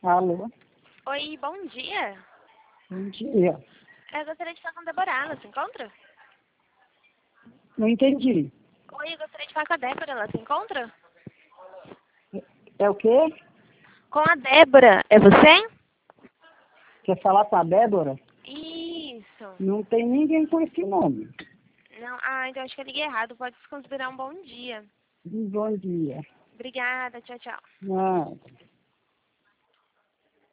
Alô, Oi, bom dia. bom dia. Eu gostaria de falar com a Débora. Ela se encontra? Não entendi. Oi, eu gostaria de falar com a Débora. Ela se encontra? É o quê? Com a Débora. É você? Quer falar com a Débora? Isso. Não tem ninguém com esse nome. Não, então acho que eu liguei errado. Pode se considerar um bom dia. Bom dia. Obrigada. Tchau, tchau. Não.